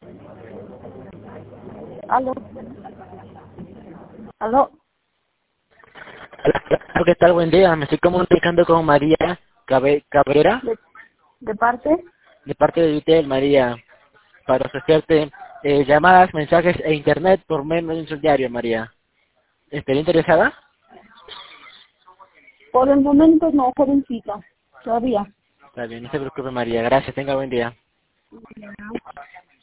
Aló. Aló. Hola, ¿qué tal? Buen día. Me estoy comunicando con María Cabrera, ¿De parte? de parte de Vitel, María, para ofrecerte llamadas, mensajes e internet por menos de un sol diario, María. ¿Estaría interesada? Por el momento no, jovencita. Todavía. Está bien, no se preocupe, María. Gracias, tenga buen día.